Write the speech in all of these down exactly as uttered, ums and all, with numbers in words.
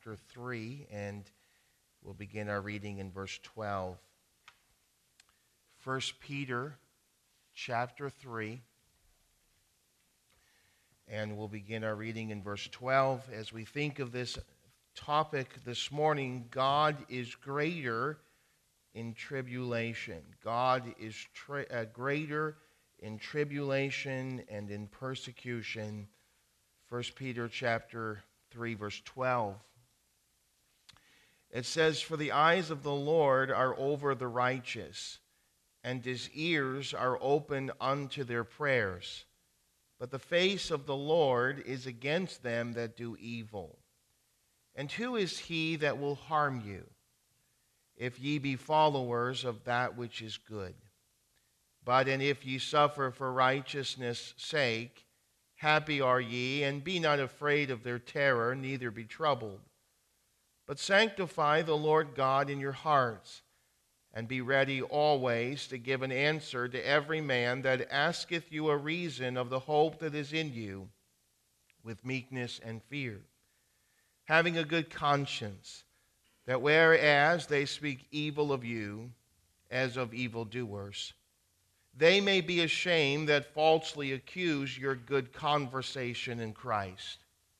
chapter three, and we'll begin our reading in verse twelve. First Peter chapter three, and we'll begin our reading in verse twelve. As we think of this topic this morning, God is greater in tribulation. God is tri- uh, greater in tribulation and in persecution. First Peter chapter three, verse twelve. It says, "For the eyes of the Lord are over the righteous, and his ears are open unto their prayers. But the face of the Lord is against them that do evil. And who is he that will harm you, if ye be followers of that which is good? But and if ye suffer for righteousness' sake, happy are ye, and be not afraid of their terror, neither be troubled. But sanctify the Lord God in your hearts, and be ready always to give an answer to every man that asketh you a reason of the hope that is in you, with meekness and fear, having a good conscience, that whereas they speak evil of you, as of evildoers, they may be ashamed that falsely accuse your good conversation in Christ.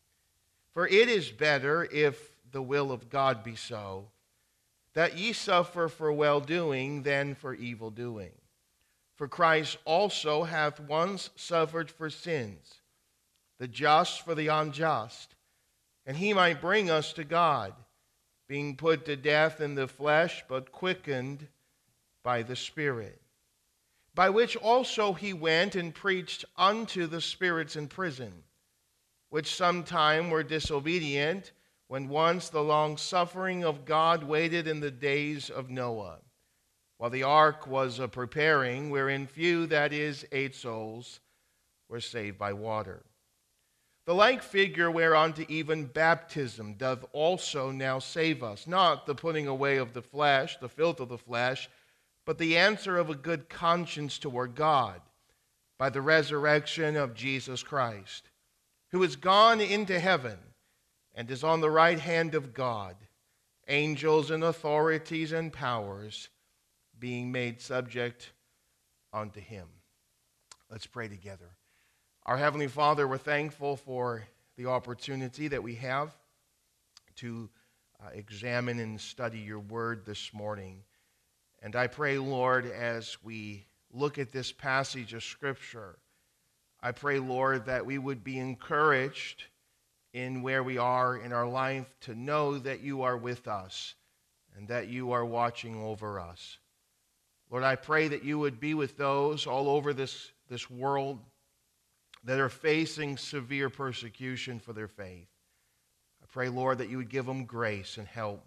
For it is better, if the will of God be so, that ye suffer for well-doing than for evil-doing. For Christ also hath once suffered for sins, the just for the unjust, and he might bring us to God, being put to death in the flesh, but quickened by the Spirit. By which also he went and preached unto the spirits in prison, which sometime were disobedient, when once the long suffering of God waited in the days of Noah, while the ark was a preparing, wherein few, that is, eight souls, were saved by water. The like figure whereunto even baptism doth also now save us, not the putting away of the flesh, the filth of the flesh, but the answer of a good conscience toward God, by the resurrection of Jesus Christ, who is gone into heaven, and is on the right hand of God, angels and authorities and powers being made subject unto him." Let's pray together. Our Heavenly Father, we're thankful for the opportunity that we have to uh, examine and study your word this morning. And I pray, Lord, as we look at this passage of Scripture, I pray, Lord, that we would be encouraged in where we are in our life to know that you are with us and that you are watching over us. Lord, I pray that you would be with those all over this, this world that are facing severe persecution for their faith. I pray, Lord, that you would give them grace and help.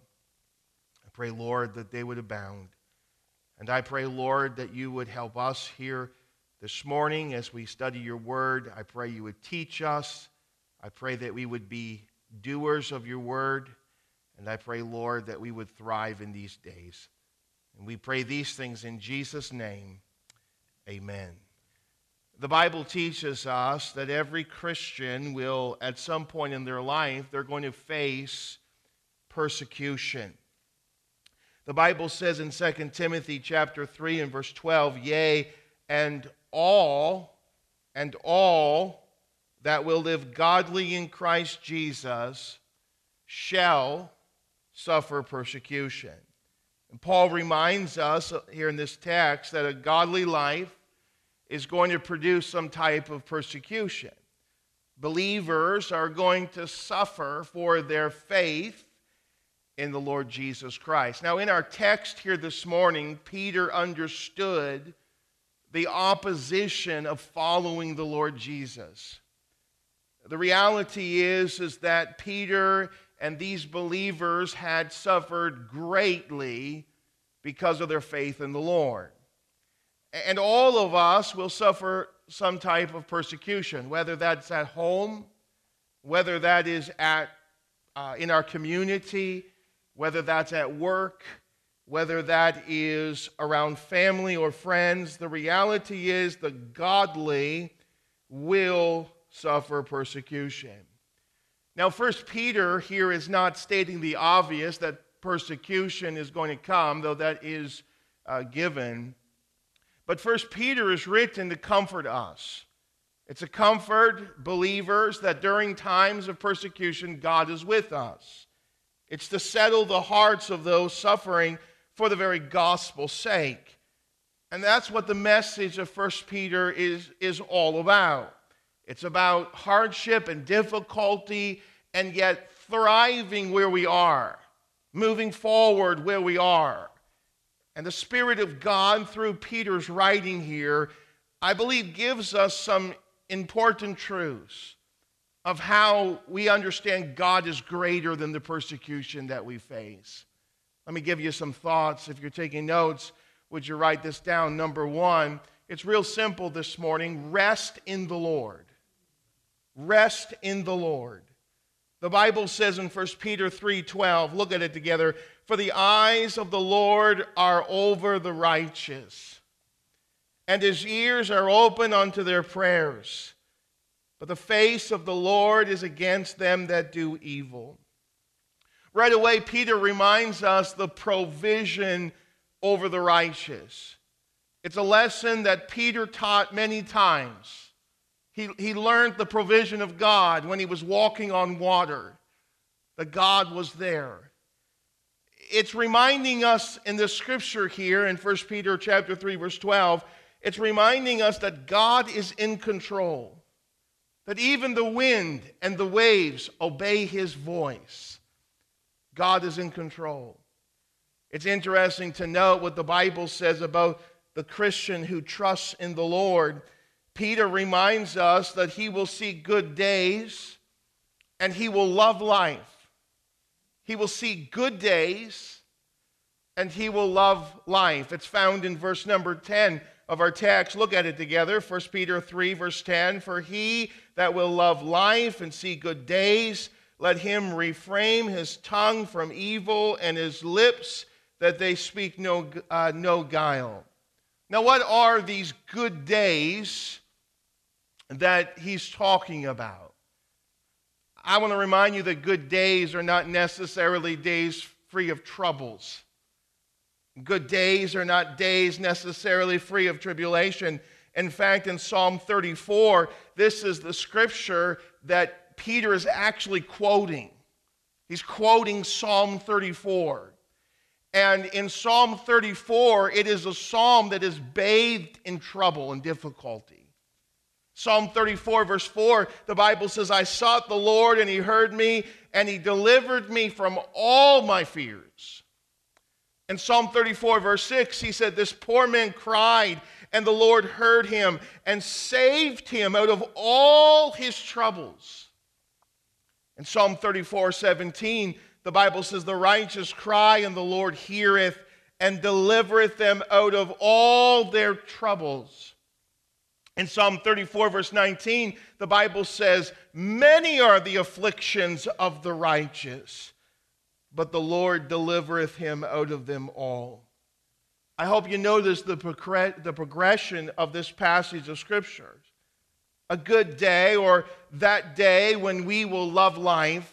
I pray, Lord, that they would abound. And I pray, Lord, that you would help us here this morning as we study your word. I pray you would teach us. I pray that we would be doers of your word. And I pray, Lord, that we would thrive in these days. And we pray these things in Jesus' name. Amen. The Bible teaches us that every Christian will, at some point in their life, they're going to face persecution. The Bible says in Second Timothy chapter three and verse twelve, "Yea, and all, and all that will live godly in Christ Jesus shall suffer persecution." And Paul reminds us here in this text that a godly life is going to produce some type of persecution. Believers are going to suffer for their faith in the Lord Jesus Christ. Now, in our text here this morning, Peter understood the opposition of following the Lord Jesus. The reality is, is that Peter and these believers had suffered greatly because of their faith in the Lord. And all of us will suffer some type of persecution, whether that's at home, whether that is at uh, in our community, whether that's at work, whether that is around family or friends. The reality is the godly will suffer persecution. Now, First Peter here is not stating the obvious that persecution is going to come, though that is uh, given. But First Peter is written to comfort us. It's a comfort, believers, that during times of persecution, God is with us. It's to settle the hearts of those suffering for the very gospel's sake. And that's what the message of First Peter is, is all about. It's about hardship and difficulty, and yet thriving where we are, moving forward where we are. And the Spirit of God, through Peter's writing here, I believe gives us some important truths of how we understand God is greater than the persecution that we face. Let me give you some thoughts. If you're taking notes, would you write this down? Number one, it's real simple this morning. Rest in the Lord. Rest in the Lord. The Bible says in First Peter three twelve, look at it together, "For the eyes of the Lord are over the righteous, and his ears are open unto their prayers. But the face of the Lord is against them that do evil." Right away, Peter reminds us the provision over the righteous. It's a lesson that Peter taught many times. He, he learned the provision of God when he was walking on water, that God was there. It's reminding us in the scripture here in First Peter chapter three, verse twelve, it's reminding us that God is in control, that even the wind and the waves obey his voice. God is in control. It's interesting to note what the Bible says about the Christian who trusts in the Lord. Peter reminds us that he will see good days and he will love life. He will see good days and he will love life. It's found in verse number ten of our text. Look at it together. First Peter three, verse ten. "For he that will love life and see good days, let him refrain his tongue from evil and his lips that they speak no, uh, no guile." Now, what are these good days that he's talking about? I want to remind you that good days are not necessarily days free of troubles. Good days are not days necessarily free of tribulation. In fact, in Psalm thirty-four, this is the scripture that Peter is actually quoting. He's quoting Psalm thirty-four. And in Psalm thirty-four, it is a psalm that is bathed in trouble and difficulty. Psalm thirty-four, verse four, the Bible says, "I sought the Lord, and he heard me, and he delivered me from all my fears." In Psalm thirty-four, verse six, he said, "This poor man cried, and the Lord heard him, and saved him out of all his troubles." In Psalm thirty-four, seventeen, the Bible says, "The righteous cry, and the Lord heareth, and delivereth them out of all their troubles." In Psalm thirty-four, verse nineteen, the Bible says, "Many are the afflictions of the righteous, but the Lord delivereth him out of them all." I hope you notice the, progr- the progression of this passage of Scripture. A good day, or that day when we will love life,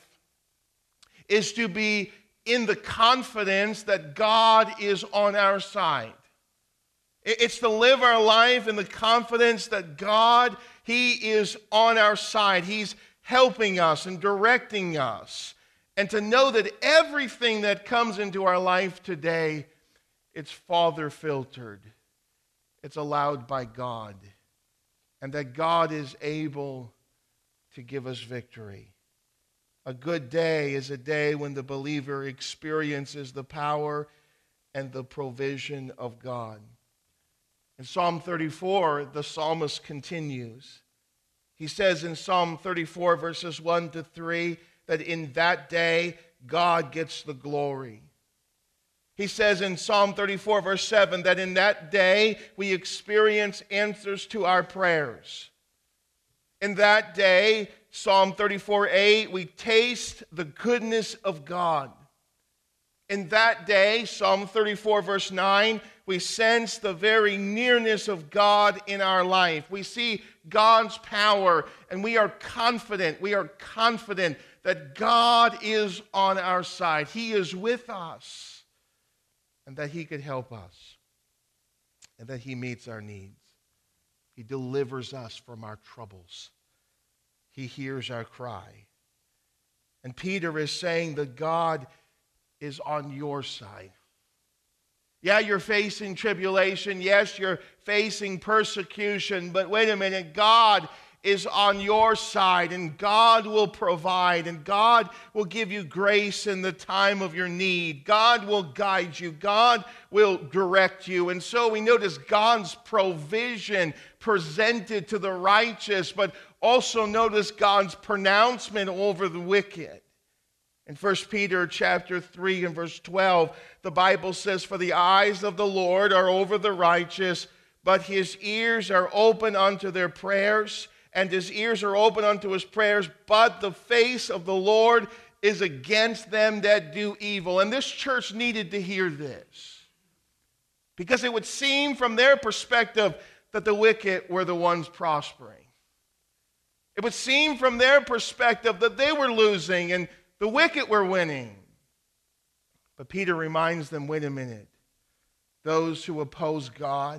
is to be in the confidence that God is on our side. It's to live our life in the confidence that God, he is on our side. He's helping us and directing us. And to know that everything that comes into our life today, it's Father filtered. It's allowed by God. And that God is able to give us victory. A good day is a day when the believer experiences the power and the provision of God. In Psalm thirty-four, the psalmist continues. He says in Psalm thirty-four, verses one to three, that in that day, God gets the glory. He says in Psalm thirty-four, verse seven, that in that day, we experience answers to our prayers. In that day, Psalm thirty-four, eight, we taste the goodness of God. In that day, Psalm thirty-four, verse nine, we sense the very nearness of God in our life. We see God's power, and we are confident, we are confident that God is on our side. He is with us, and that He could help us, and that He meets our needs. He delivers us from our troubles. He hears our cry. And Peter is saying that God is on your side. Yeah, you're facing tribulation. Yes, you're facing persecution. But wait a minute, God is on your side, and God will provide, and God will give you grace in the time of your need. God will guide you. God will direct you. And so we notice God's provision presented to the righteous, but also notice God's pronouncement over the wicked. In First Peter chapter three and verse twelve, the Bible says, "For the eyes of the Lord are over the righteous, but His ears are open unto their prayers, and His ears are open unto His prayers, but the face of the Lord is against them that do evil." And this church needed to hear this, because it would seem from their perspective that the wicked were the ones prospering. It would seem from their perspective that they were losing and the wicked were winning. But Peter reminds them, wait a minute. Those who oppose God,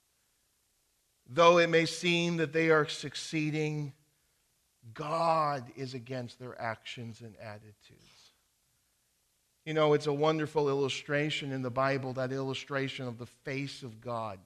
though it may seem that they are succeeding, God is against their actions and attitudes. You know, it's a wonderful illustration in the Bible, that illustration of the face of God.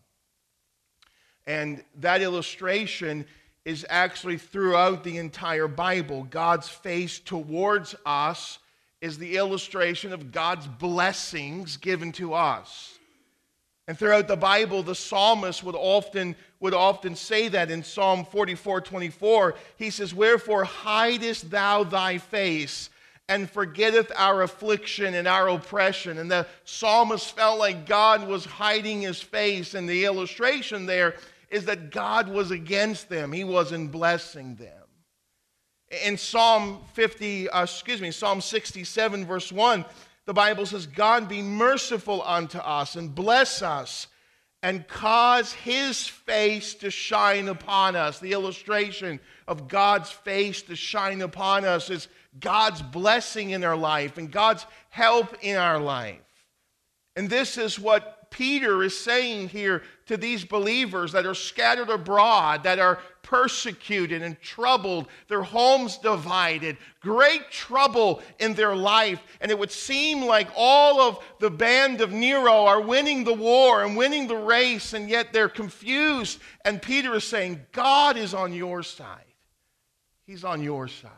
And that illustration is actually throughout the entire Bible. God's face towards us is the illustration of God's blessings given to us. And throughout the Bible, the psalmist would often, would often say that in Psalm forty-four twenty-four. He says, "Wherefore hidest thou thy face, and forgetteth our affliction and our oppression?" And the psalmist felt like God was hiding His face, and the illustration there is that God was against them. He wasn't blessing them. In Psalm fifty, uh, excuse me, Psalm sixty-seven, verse one, the Bible says, "God be merciful unto us and bless us and cause His face to shine upon us." The illustration of God's face to shine upon us is God's blessing in our life and God's help in our life. And this is what Peter is saying here to these believers that are scattered abroad, that are persecuted and troubled, their homes divided, great trouble in their life. And it would seem like all of the band of Nero are winning the war and winning the race, and yet they're confused. And Peter is saying, God is on your side. He's on your side.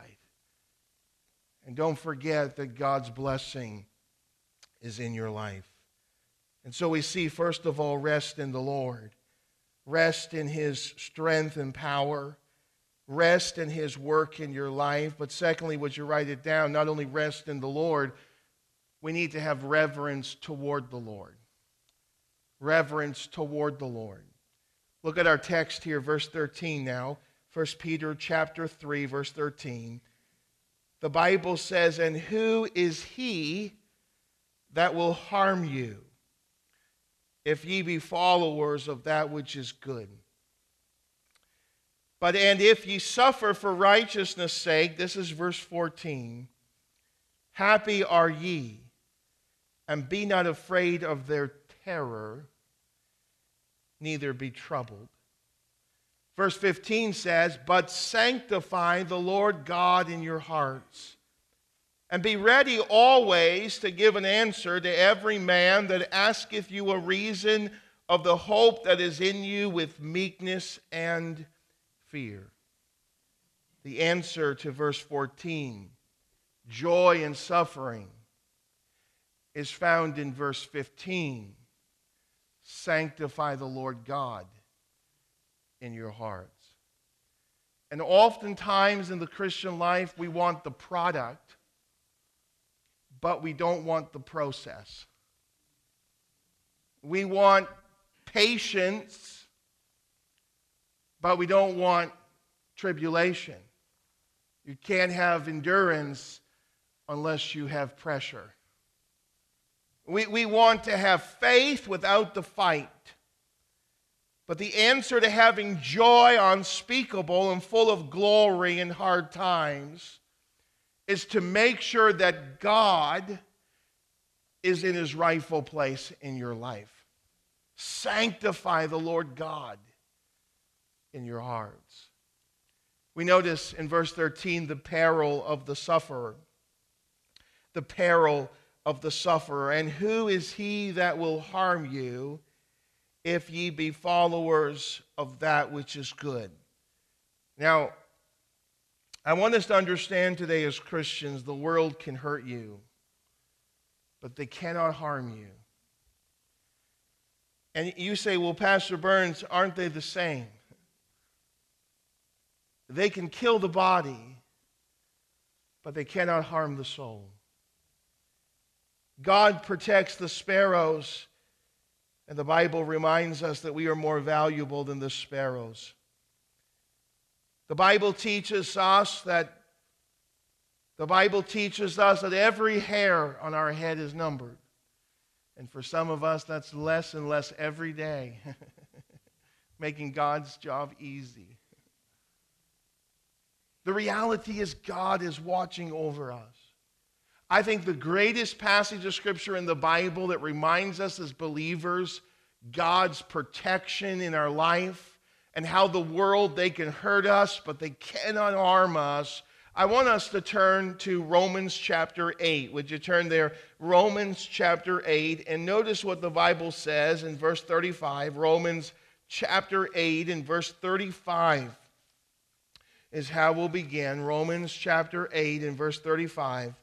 And don't forget that God's blessing is in your life. And so we see, first of all, rest in the Lord. Rest in His strength and power. Rest in His work in your life. But secondly, would you write it down? Not only rest in the Lord, we need to have reverence toward the Lord. Reverence toward the Lord. Look at our text here, verse thirteen now. First Peter chapter three, verse thirteen. The Bible says, "And who is he that will harm you, if ye be followers of that which is good? But and if ye suffer for righteousness' sake," this is verse fourteen, "happy are ye, and be not afraid of their terror, neither be troubled." Verse fifteen says, "But sanctify the Lord God in your hearts, and be ready always to give an answer to every man that asketh you a reason of the hope that is in you with meekness and fear." The answer to verse fourteen, joy in suffering, is found in verse fifteen. Sanctify the Lord God in your hearts. And oftentimes in the Christian life, we want the product, but we don't want the process. We want patience, but we don't want tribulation. You can't have endurance unless you have pressure. We, we want to have faith without the fight. But the answer to having joy unspeakable and full of glory in hard times is to make sure that God is in his rightful place in your life. Sanctify the Lord God in your hearts. We notice in verse thirteen the peril of the sufferer. The peril of the sufferer. And who is he that will harm you if ye be followers of that which is good? Now, I want us to understand today as Christians, the world can hurt you, but they cannot harm you. And you say, well, Pastor Burns, aren't they the same? They can kill the body, but they cannot harm the soul. God protects the sparrows, and the Bible reminds us that we are more valuable than the sparrows. The Bible teaches us that the Bible teaches us that every hair on our head is numbered. And for some of us, that's less and less every day, making God's job easy. The reality is God is watching over us. I think the greatest passage of Scripture in the Bible that reminds us as believers God's protection in our life and how the world, they can hurt us, but they cannot harm us. I want us to turn to Romans chapter eight. Would you turn there? Romans chapter eight, and notice what the Bible says in verse thirty-five. Romans chapter eight and verse thirty-five is how we'll begin. Romans chapter eight and verse thirty-five.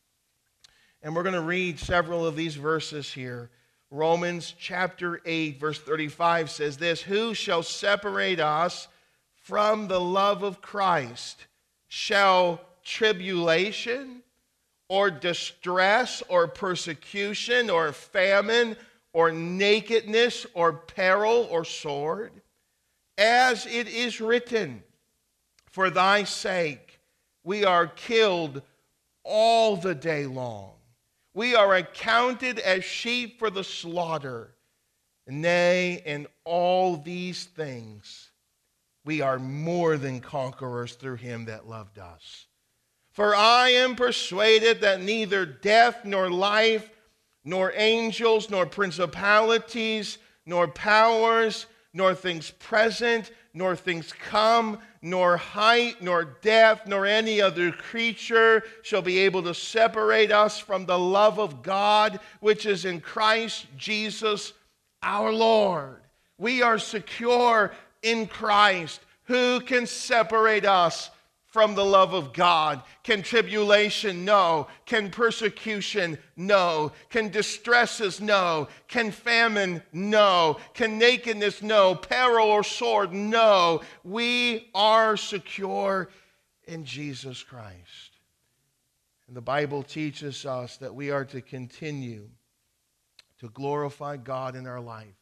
And we're going to read several of these verses here. Romans chapter eight, verse thirty-five says this: Who shall separate us from the love of Christ? Shall tribulation or distress or persecution or famine or nakedness or peril or sword? As it is written, for thy sake we are killed all the day long. We are accounted as sheep for the slaughter. Nay, in all these things we are more than conquerors through him that loved us. For I am persuaded that neither death nor life, nor angels, nor principalities, nor powers, nor things present, nor things come, nor height, nor depth, nor any other creature shall be able to separate us from the love of God, which is in Christ Jesus our Lord. We are secure in Christ. Who can separate us from the love of God? Can tribulation? No. Can persecution? No. Can distresses? No. Can famine? No. Can nakedness? No. Peril or sword? No. We are secure in Jesus Christ. And the Bible teaches us that we are to continue to glorify God in our life,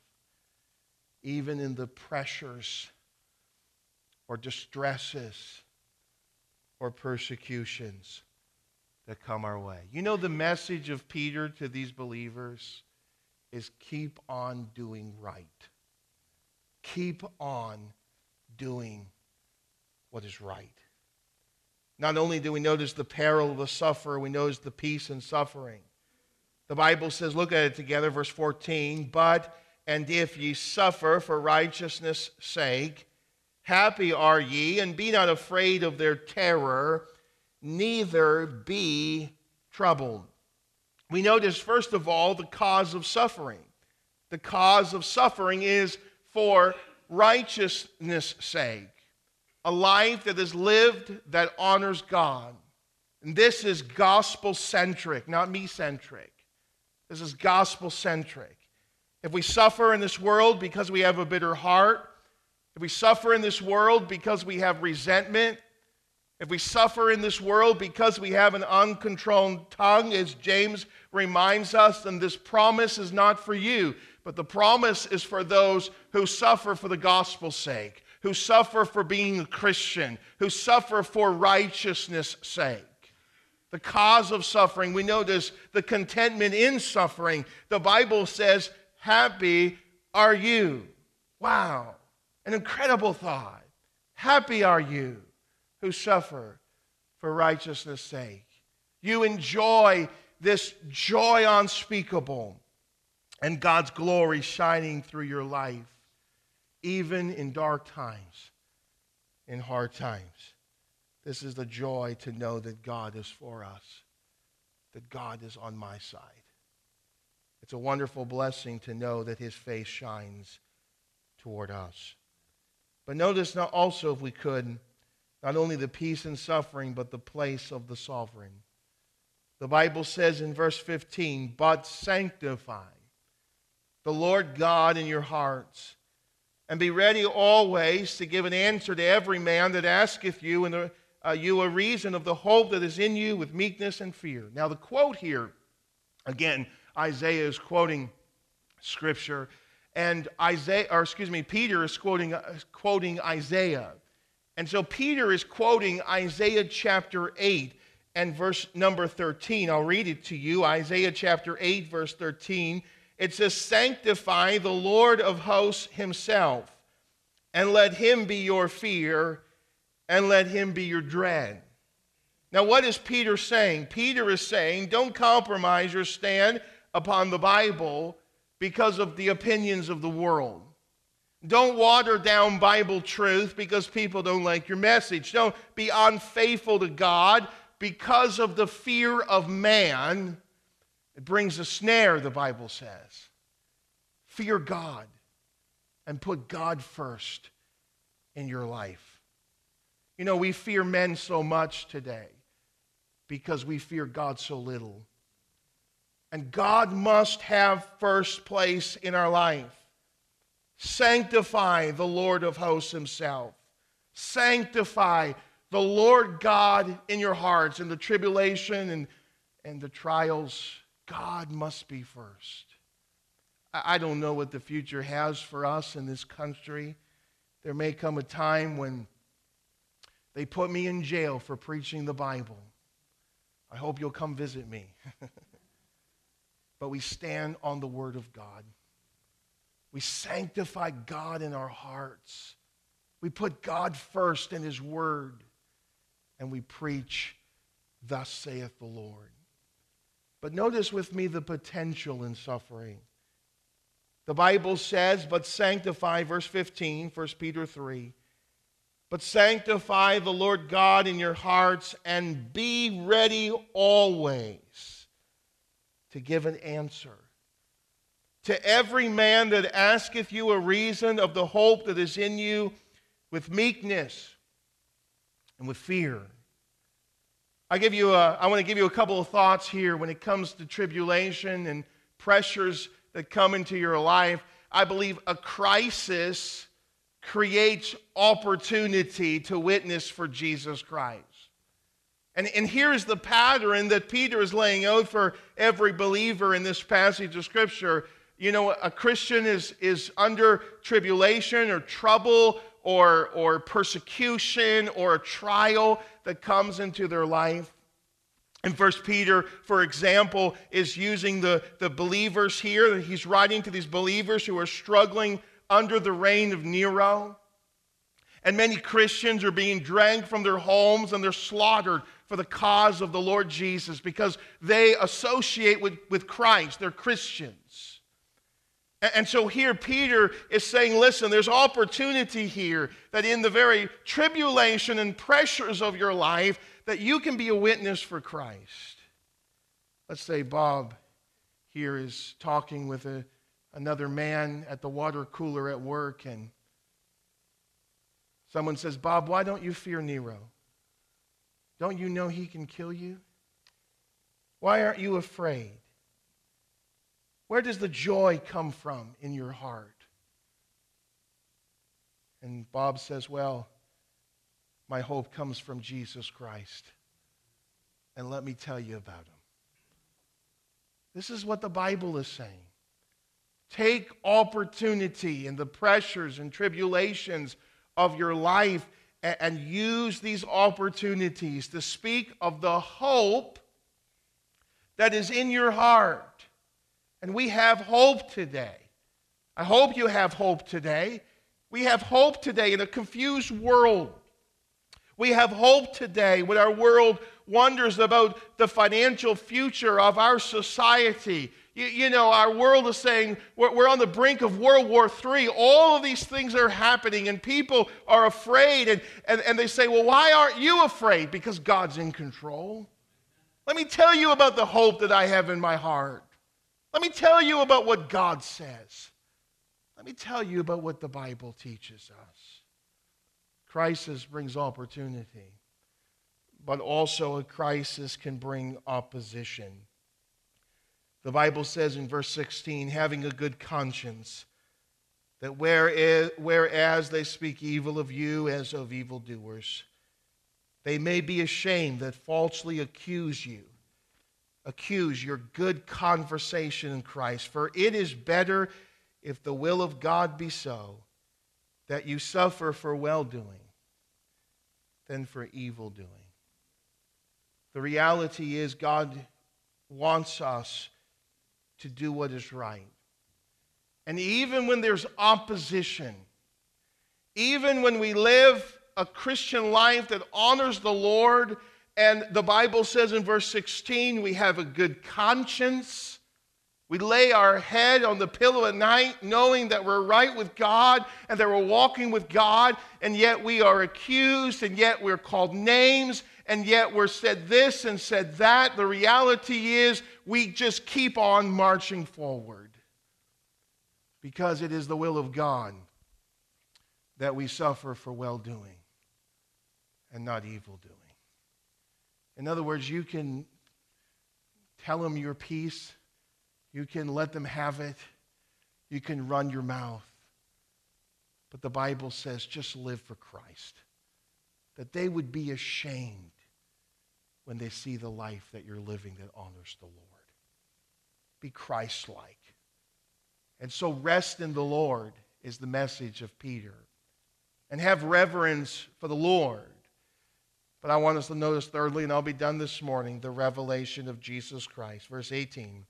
even in the pressures or distresses or persecutions that come our way. You know, the message of Peter to these believers is keep on doing right. Keep on doing what is right. Not only do we notice the peril of the sufferer, we notice the peace in suffering. The Bible says, look at it together, verse fourteen, but, and if ye suffer for righteousness' sake, happy are ye, and be not afraid of their terror, neither be troubled. We notice, first of all, the cause of suffering. The cause of suffering is for righteousness' sake. A life that is lived that honors God. And this is gospel-centric, not me-centric. This is gospel-centric. If we suffer in this world because we have a bitter heart, if we suffer in this world because we have resentment, if we suffer in this world because we have an uncontrolled tongue, as James reminds us, then this promise is not for you, but the promise is for those who suffer for the gospel's sake, who suffer for being a Christian, who suffer for righteousness' sake. The cause of suffering, we notice the contentment in suffering. The Bible says, happy are you. Wow. An incredible thought. Happy are you who suffer for righteousness' sake. You enjoy this joy unspeakable and God's glory shining through your life, even in dark times, in hard times. This is the joy to know that God is for us, that God is on my side. It's a wonderful blessing to know that his face shines toward us. But notice now also, if we could, not only the peace and suffering, but the place of the sovereign. The Bible says in verse fifteen, but sanctify the Lord God in your hearts, and be ready always to give an answer to every man that asketh you, and a, uh, you a reason of the hope that is in you with meekness and fear. Now the quote here, again, Isaiah is quoting Scripture, and Isaiah, or excuse me, Peter is quoting, uh, quoting Isaiah. And so Peter is quoting Isaiah chapter eight and verse number thirteen. I'll read it to you. Isaiah chapter eight, verse thirteen. It says, sanctify the Lord of hosts himself, and let him be your fear, and let him be your dread. Now what is Peter saying? Peter is saying, don't compromise your stand upon the Bible because of the opinions of the world. Don't water down Bible truth because people don't like your message. Don't be unfaithful to God because of the fear of man. It brings a snare, the Bible says. Fear God and put God first in your life. You know, we fear men so much today because we fear God so little. And God must have first place in our life. Sanctify the Lord of hosts himself. Sanctify the Lord God in your hearts. In the tribulation and, and the trials, God must be first. I, I don't know what the future has for us in this country. There may come a time when they put me in jail for preaching the Bible. I hope you'll come visit me. But we stand on the Word of God. We sanctify God in our hearts. We put God first in his Word. And we preach, thus saith the Lord. But notice with me the potential in suffering. The Bible says, but sanctify, verse fifteen, First Peter three. But sanctify the Lord God in your hearts, and be ready always to give an answer to every man that asketh you a reason of the hope that is in you, with meekness and with fear. I give you a, I want to give you a couple of thoughts here when it comes to tribulation and pressures that come into your life. I believe a crisis creates opportunity to witness for Jesus Christ. And, and here's the pattern that Peter is laying out for every believer in this passage of Scripture. You know, a Christian is, is under tribulation or trouble or, or persecution or a trial that comes into their life. And First Peter, for example, is using the, the believers here. He's writing to these believers who are struggling under the reign of Nero. And many Christians are being dragged from their homes and they're slaughtered for the cause of the Lord Jesus because they associate with, with Christ. They're Christians. And so here Peter is saying, listen, there's opportunity here that in the very tribulation and pressures of your life that you can be a witness for Christ. Let's say Bob here is talking with a, another man at the water cooler at work, and someone says, Bob, why don't you fear Nero? Don't you know he can kill you? Why aren't you afraid? Where does the joy come from in your heart? And Bob says, well, my hope comes from Jesus Christ. And let me tell you about him. This is what the Bible is saying. Take opportunity in the pressures and tribulations of your life and use these opportunities to speak of the hope that is in your heart. And we have hope today. I hope you have hope today. We have hope today in a confused world. We have hope today when our world wonders about the financial future of our society. You, you know, our world is saying we're, we're on the brink of World War Three. All of these things are happening, and people are afraid. And, and, and they say, well, why aren't you afraid? Because God's in control. Let me tell you about the hope that I have in my heart. Let me tell you about what God says. Let me tell you about what the Bible teaches us. Crisis brings opportunity, but also a crisis can bring opposition. The Bible says in verse sixteen, having a good conscience, that whereas, whereas they speak evil of you as of evildoers, they may be ashamed that falsely accuse you, accuse your good conversation in Christ. For it is better, if the will of God be so, that you suffer for well-doing than for evil-doing. The reality is God wants us to do what is right. And even when there's opposition, even when we live a Christian life that honors the Lord, and the Bible says in verse sixteen, we have a good conscience. We lay our head on the pillow at night knowing that we're right with God and that we're walking with God, and yet we are accused, and yet we're called names, and yet we're said this and said that. The reality is we just keep on marching forward because it is the will of God that we suffer for well-doing and not evil-doing. In other words, you can tell them your peace. You can let them have it. You can run your mouth. But the Bible says just live for Christ. That they would be ashamed when they see the life that you're living that honors the Lord. Be Christ-like. And so rest in the Lord is the message of Peter. And have reverence for the Lord. But I want us to notice thirdly, and I'll be done this morning, the revelation of Jesus Christ. Verse eighteen.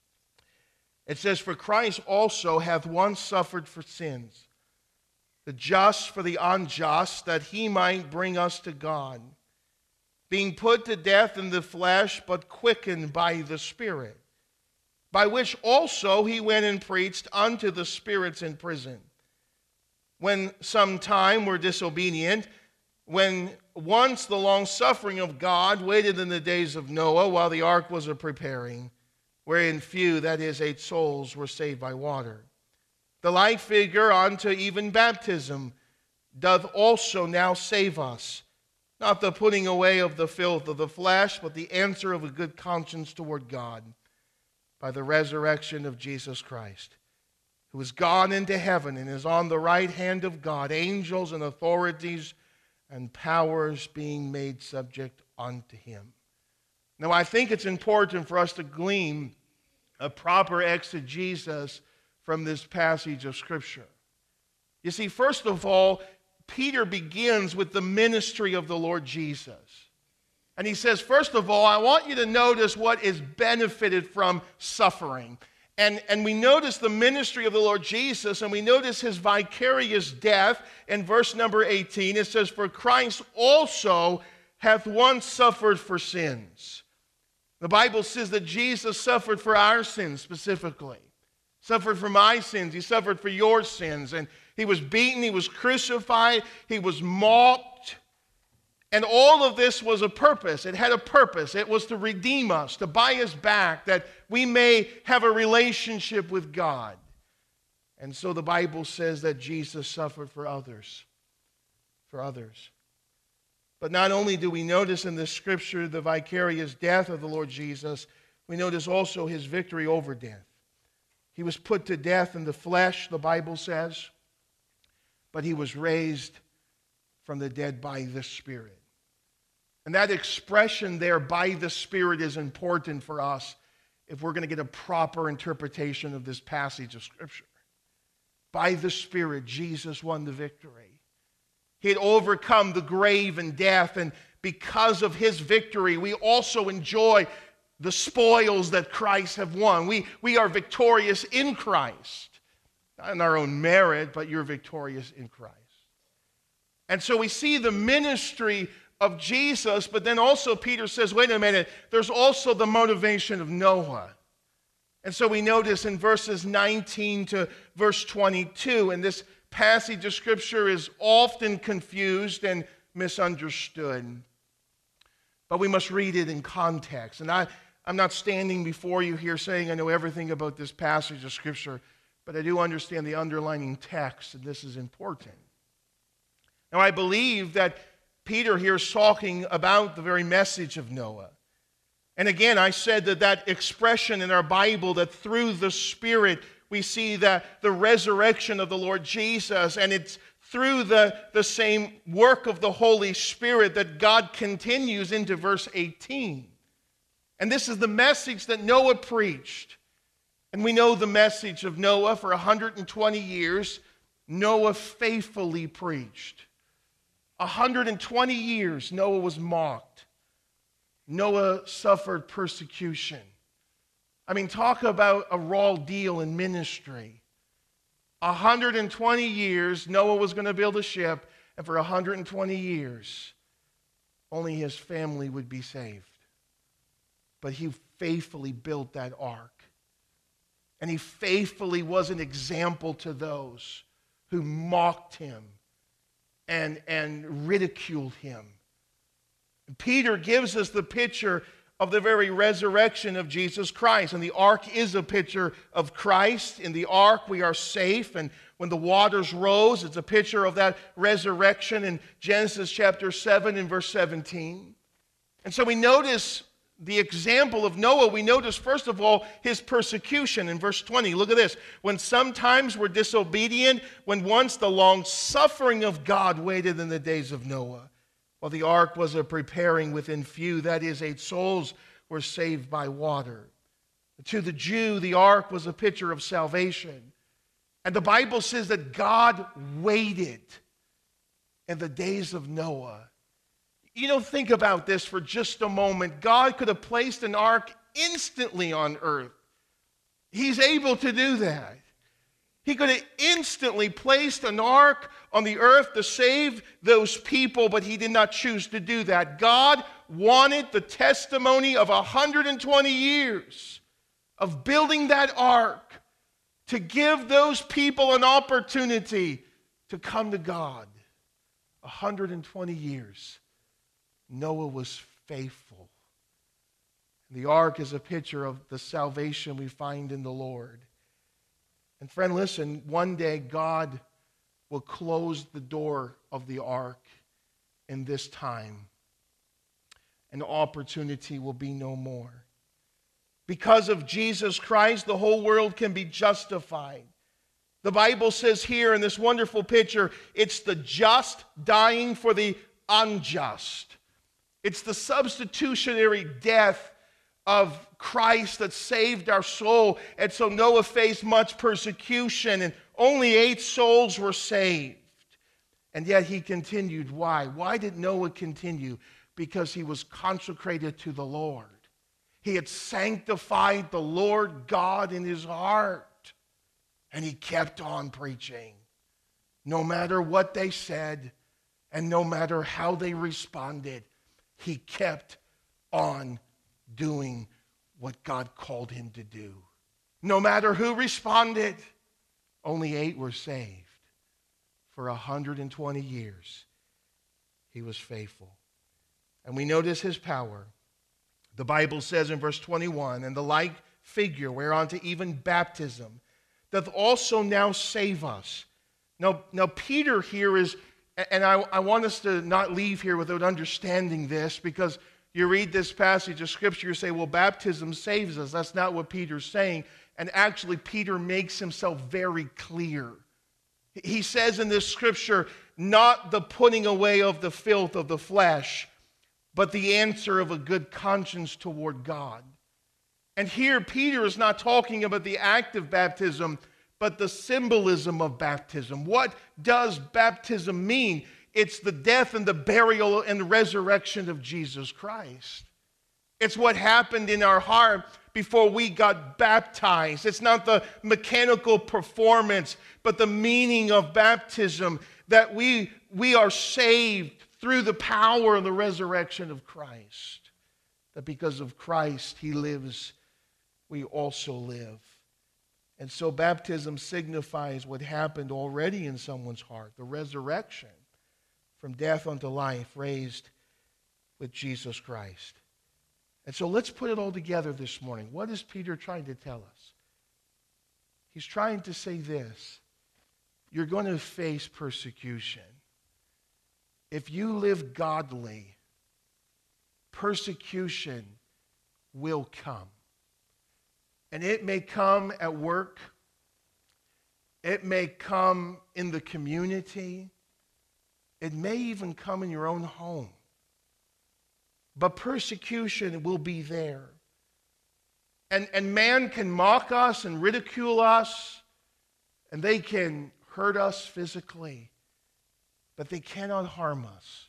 It says, for Christ also hath once suffered for sins, the just for the unjust, that he might bring us to God, being put to death in the flesh, but quickened by the Spirit, by which also he went and preached unto the spirits in prison, when some time were disobedient, when once the long suffering of God waited in the days of Noah, while the ark was a preparing, wherein few, that is, eight souls, were saved by water. The like figure unto even baptism doth also now save us, not the putting away of the filth of the flesh, but the answer of a good conscience toward God, by the resurrection of Jesus Christ, who is gone into heaven and is on the right hand of God, angels and authorities and powers being made subject unto him. Now, I think it's important for us to glean a proper exegesis from this passage of Scripture. You see, first of all, Peter begins with the ministry of the Lord Jesus. And he says, first of all, I want you to notice what is benefited from suffering. And, and we notice the ministry of the Lord Jesus, and we notice his vicarious death in verse number eighteen. It says, for Christ also hath once suffered for sins. The Bible says that Jesus suffered for our sins specifically. Suffered for my sins. He suffered for your sins. And he was beaten. He was crucified. He was mocked. And all of this was a purpose. It had a purpose. It was to redeem us, to buy us back, that we may have a relationship with God. And so the Bible says that Jesus suffered for others. For others. But not only do we notice in this scripture the vicarious death of the Lord Jesus, we notice also his victory over death. He was put to death in the flesh, the Bible says, but he was raised from the dead by the Spirit. And that expression there, by the Spirit, is important for us if we're going to get a proper interpretation of this passage of Scripture. By the Spirit, Jesus won the victory. He had overcome the grave and death, and because of his victory, we also enjoy the spoils that Christ have won. We, we are victorious in Christ. Not in our own merit, but you're victorious in Christ. And so we see the ministry of Jesus, but then also Peter says, wait a minute, there's also the motivation of Noah. And so we notice in verses nineteen to verse twenty-two, and this passage of Scripture is often confused and misunderstood. But we must read it in context. And I, I'm not standing before you here saying I know everything about this passage of Scripture, but I do understand the underlining text, and this is important. Now, I believe that Peter here is talking about the very message of Noah. And again, I said that that expression in our Bible, that through the Spirit we see that the resurrection of the Lord Jesus, and it's through the, the same work of the Holy Spirit that God continues into verse eighteen. And this is the message that Noah preached. And we know the message of Noah for one hundred twenty years. Noah faithfully preached. one hundred twenty years Noah was mocked. Noah suffered persecution. I mean, talk about a raw deal in ministry. one hundred twenty years Noah was going to build a ship, and for one hundred twenty years only his family would be saved. But he faithfully built that ark. And he faithfully was an example to those who mocked him and, and ridiculed him. Peter gives us the picture of the very resurrection of Jesus Christ. And the ark is a picture of Christ. In the ark we are safe. And when the waters rose, it's a picture of that resurrection in Genesis chapter seven and verse seventeen. And so we notice the example of Noah. We notice, first of all, his persecution in verse twenty. Look at this. When sometimes we're disobedient, when once the long suffering of God waited in the days of Noah, while the ark was a preparing within few, that is, eight souls were saved by water. To the Jew, the ark was a picture of salvation. And the Bible says that God waited in the days of Noah. You know, think about this for just a moment. God could have placed an ark instantly on earth. He's able to do that. He could have instantly placed an ark on the earth to save those people, but he did not choose to do that. God wanted the testimony of one hundred twenty years of building that ark to give those people an opportunity to come to God. one hundred twenty years. Noah was faithful. The ark is a picture of the salvation we find in the Lord. And friend, listen, one day God will close the door of the ark in this time, and opportunity will be no more. Because of Jesus Christ, the whole world can be justified. The Bible says here in this wonderful picture, it's the just dying for the unjust. It's the substitutionary death of Christ that saved our soul. And so Noah faced much persecution, and only eight souls were saved. And yet he continued. Why? Why did Noah continue? Because he was consecrated to the Lord. He had sanctified the Lord God in his heart. And he kept on preaching. No matter what they said, and no matter how they responded, he kept on doing what God called him to do. No matter who responded, only eight were saved. For one hundred twenty years, he was faithful. And we notice his power. The Bible says in verse twenty-one, and the like figure whereunto even baptism doth also now save us. Now, now Peter here is, and I, I want us to not leave here without understanding this, because you read this passage of Scripture, you say, well, baptism saves us. That's not what Peter's saying. And actually, Peter makes himself very clear. He says in this Scripture, not the putting away of the filth of the flesh, but the answer of a good conscience toward God. And here, Peter is not talking about the act of baptism, but the symbolism of baptism. What does baptism mean? It's the death and the burial and resurrection of Jesus Christ. It's what happened in our heart before we got baptized. It's not the mechanical performance, but the meaning of baptism, that we, we are saved through the power of the resurrection of Christ. That because of Christ he lives, we also live. And so baptism signifies what happened already in someone's heart, the resurrection from death unto life, raised with Jesus Christ. And so let's put it all together this morning. What is Peter trying to tell us? He's trying to say this: you're going to face persecution. If you live godly, persecution will come. And it may come at work. It may come in the community. It may even come in your own home. But persecution will be there. And, and man can mock us and ridicule us, and they can hurt us physically, but they cannot harm us.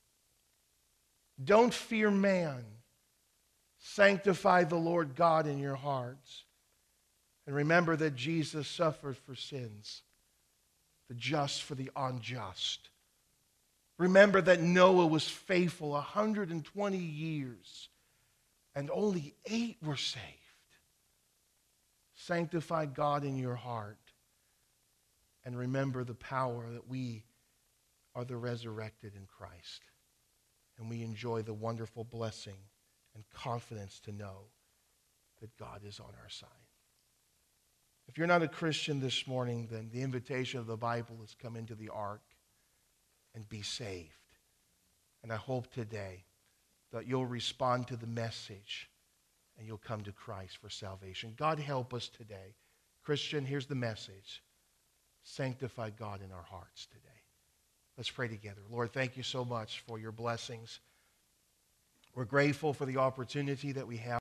Don't fear man. Sanctify the Lord God in your hearts. And remember that Jesus suffered for sins, the just for the unjust. Remember that Noah was faithful one hundred twenty years, and only eight were saved. Sanctify God in your heart, and remember the power that we are the resurrected in Christ. And we enjoy the wonderful blessing and confidence to know that God is on our side. If you're not a Christian this morning, then the invitation of the Bible is come into the ark and be saved. And I hope today that you'll respond to the message and you'll come to Christ for salvation. God help us today. Christian, here's the message. Sanctify God in our hearts today. Let's pray together. Lord, thank you so much for your blessings. We're grateful for the opportunity that we have